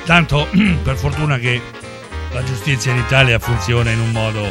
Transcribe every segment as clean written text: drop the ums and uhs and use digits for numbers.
Tanto, per fortuna che la giustizia in Italia funziona in un modo...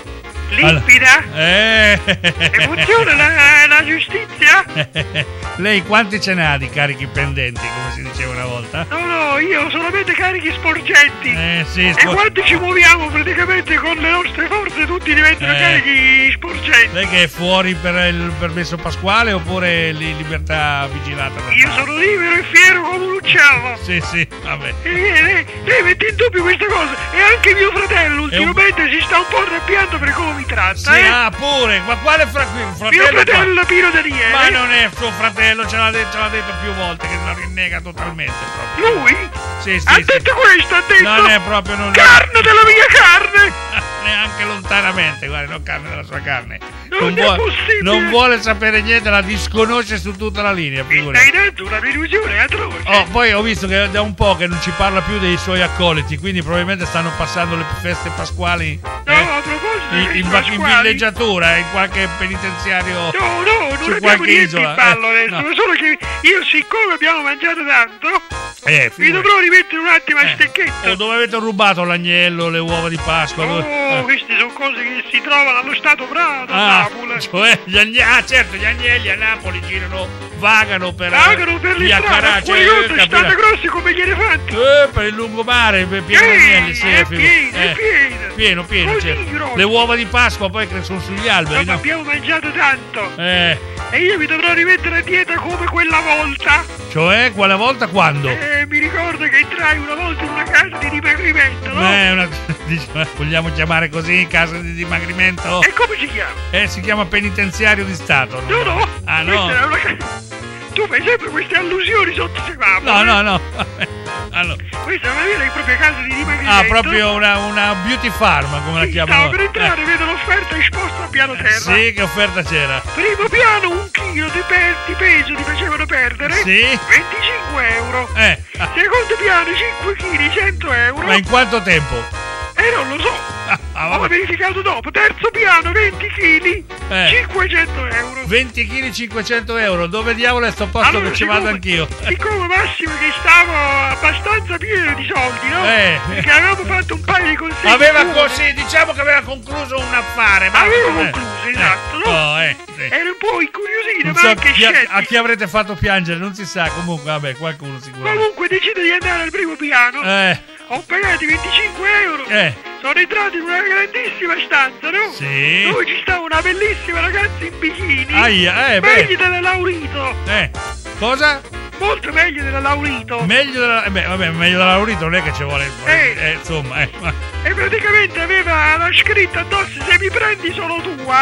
limpida? E funziona la giustizia? Lei quanti ce n'ha di carichi pendenti, come si diceva una volta? No, io solamente carichi sporgenti. Sì, e quando ci muoviamo praticamente con le nostre forze tutti diventano carichi sporgenti. Lei che è fuori per il permesso pasquale oppure libertà vigilata? Io sono libero e fiero come un uccello. Sì, vabbè. Lei mette in dubbio questa cosa. E anche mio fratello ultimamente si sta un po' arrabbiando per come mi tratta. Sì, pure. Ma quale fratello? Mio fratello Pino Daniele. Ma non è suo fratello, ce l'ha detto più volte che lo rinnega totalmente proprio. Lui? Sì. Ha detto questo, ha detto. Non è proprio carne della mia carne! Neanche lontanamente, guarda, non carne della sua carne. Non è possibile. Non vuole sapere niente, la disconosce su tutta la linea. Mi stai dando una delusione atroce. Poi ho visto che da un po' che non ci parla più dei suoi accoliti, quindi probabilmente stanno passando le feste pasquali. A proposito in villeggiatura, in qualche penitenziario. No, non abbiamo niente in ballo adesso. Solo che io, siccome abbiamo mangiato tanto, mi dovrò rimettere un attimo a stecchetto. Dove avete rubato l'agnello, le uova di Pasqua? Queste sono cose che si trovano allo Stato Prato, a Napoli. Cioè, certo, gli agnelli a Napoli vagano per le strade, fuori stanno grossi come gli elefanti. Per il lungomare, pieno di agnelli, sì, è pieno. Certo. Le uova di Pasqua poi sono sugli alberi. Ma abbiamo mangiato tanto. E io mi dovrò rimettere a dieta come quella volta. Cioè, quella volta quando? Mi ricordo che entrai una volta in una casa di dimagrimento, no? Vogliamo chiamare così casa di dimagrimento? E come si chiama? Si chiama penitenziario di Stato. No. Ah, no? Questa è una casa... Tu fai sempre queste allusioni sotto semaforo. No. Questa è una vera e propria casa di dimagrimento. Proprio una beauty farm, come la chiamano. Stavo per entrare, vedo l'offerta esposta al piano terra. Sì, che offerta c'era? Primo piano, 1 chilo di peso ti facevano perdere. Sì. 25 euro. Secondo piano, 5 kg, 100 euro. Ma in quanto tempo? Non lo so. Ho verificato dopo. Terzo piano, 20 kg, 500 euro. 20 kg, 500 euro. Dove diavolo è sto posto che ci vado anch'io? Siccome Massimo che stavo abbastanza pieno di soldi, no? Perché avevamo fatto un paio di consigli. Diciamo che aveva concluso un affare. Avevo concluso, esatto, no? Ero un po' incuriosito, ma anche scettico. A chi avrete fatto piangere, non si sa. Comunque, vabbè, qualcuno sicuramente. Comunque decido di andare al primo piano. Ho pagato 25 euro. Sono entrato in una grandissima stanza, no? Sì. Dove ci stava una bellissima ragazza in bikini. Meglio della Laurito. Cosa? Molto meglio della Laurito. Meglio della Laurito non è che ci vuole. Insomma. E praticamente aveva la scritta addosso: se mi prendi sono tua.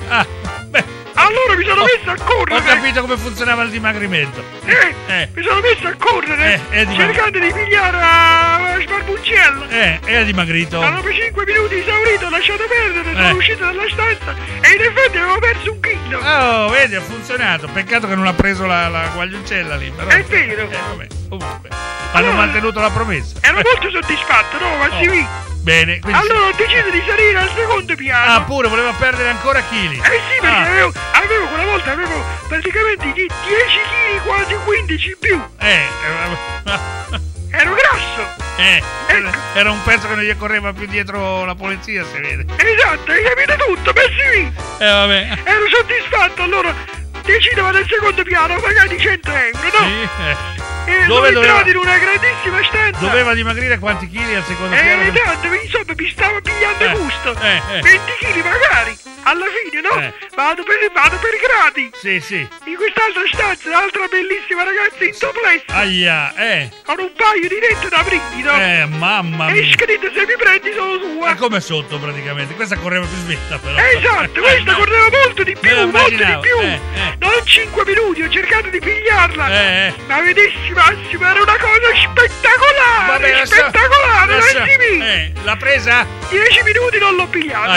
Allora mi sono messo a correre. Ho capito come funzionava il dimagrimento. Mi sono messo a correre cercando di pigliare la sbarbuncella. E ha dimagrito. Dopo 5 minuti esaurito, ho lasciato perdere, sono uscito dalla stanza e in effetti avevo perso 1 chilo. Vedi, ha funzionato. Peccato che non ha preso la guagliuncella lì. Però... È vero. Comunque, hanno mantenuto la promessa. Ero molto soddisfatto, no? Ma Bene, quindi... Allora ho deciso di salire al secondo piano. Pure, voleva perdere ancora chili. Sì, perché avevo quella volta praticamente 10 kg, quasi 15 in più. Ero grasso. Era un pezzo che non gli correva più dietro la polizia, si vede. Esatto, hai capito tutto, messi. Vabbè. Ero soddisfatto, allora decido vado al secondo piano, pagati 100 euro, no? Sì, E sono entrato in una grandissima stanza. Doveva dimagrire quanti chili al secondo piano? Tanto, insomma, mi stavo pigliando gusto. 20 kg magari. Alla fine, no? Vado per gradi. Sì. In quest'altra stanza, un'altra bellissima ragazza in topless. Con un paio di denti da brivido. Mamma mia. E scritto: se mi prendi sono tua. È come sotto praticamente. Questa correva più svetta però. Esatto, questa correva molto di più, molto di più. Non 5 minuti, ho cercato di pigliarla. Ma vedessi, Massimo, era una cosa spettacolare. Spettacolare, l'ha presa? 10 minuti non l'ho pigliata.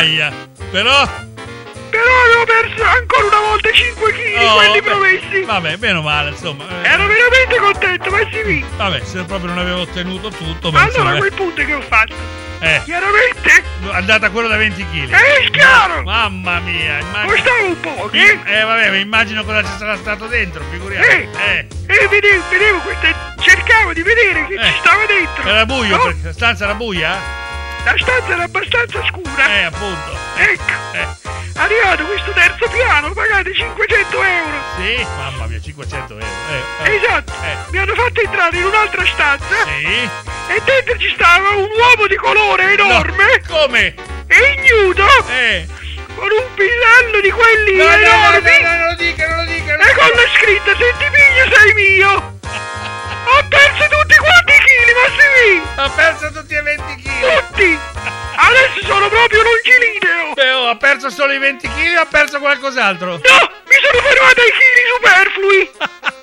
Però avevo perso ancora una volta 5 kg, quelli promessi. Vabbè, meno male, insomma. Ero veramente contento, ma sì. Vabbè, se proprio non avevo ottenuto tutto. Allora a quel punto che ho fatto? Chiaramente. Andata quello da 20 kg. È chiaro. Mamma mia, immagino. Costava un po', vabbè, ma immagino cosa ci sarà stato dentro, figuriamoci. Vedevo cercavo di vedere che ci stava dentro. Era buio, perché la stanza era buia? La stanza era abbastanza scura. Appunto. Ecco. Arrivato questo terzo piano, pagate 500 euro. Sì? Mamma mia, 500 euro. Esatto. Mi hanno fatto entrare in un'altra stanza. Sì. E dentro ci stava un uomo di colore enorme. No, come? E ignudo. Con un pisello di quelli enormi. No, non lo dica. E con la scritta, se ti piglio sei mio. Ho perso tutti quanti i chili, Massimì. Ho perso tutti e 20 kg. Tutti. Adesso sono proprio longilineo. Ha perso solo i 20 kg o ha perso qualcos'altro? No, mi sono fermato ai chili superflui.